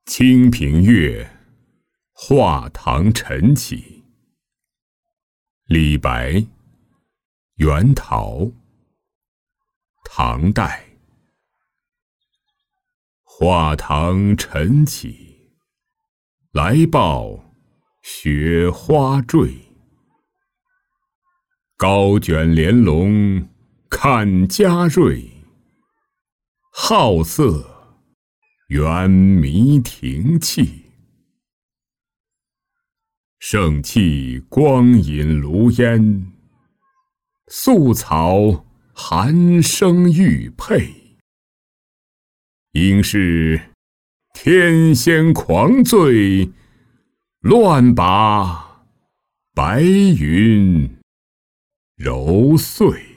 清平乐，画堂晨起。李白，元陶，唐代。画堂晨起，来报雪花坠。高卷帘笼看佳瑞，好色猿迷庭气。盛气光引炉烟，素草寒声玉佩。应是天仙狂醉，乱把白云揉碎。